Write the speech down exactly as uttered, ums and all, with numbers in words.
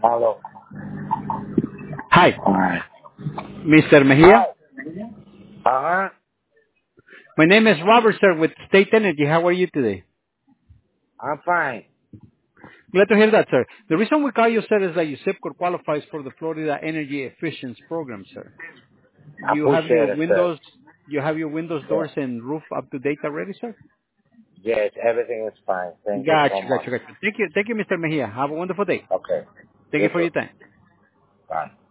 Hello. Hi, Hi. mister Mejia. Hi. Uh-huh. My name is Robert, sir, with State Energy. How are you today? I'm fine. Glad to hear that, sir. The reason we call you, sir, is that your zip code qualifies for the Florida Energy Efficiency Program, sir. I You have your appreciate it, sir. windows, you have your windows, Yeah. doors, and roof up to date already, sir? Yes, everything is fine. Thank you Gotcha, so gotcha, much. gotcha. Thank you, thank you, mister Mejia. Have a wonderful day. Okay. Thank You you for too. your time. Bye.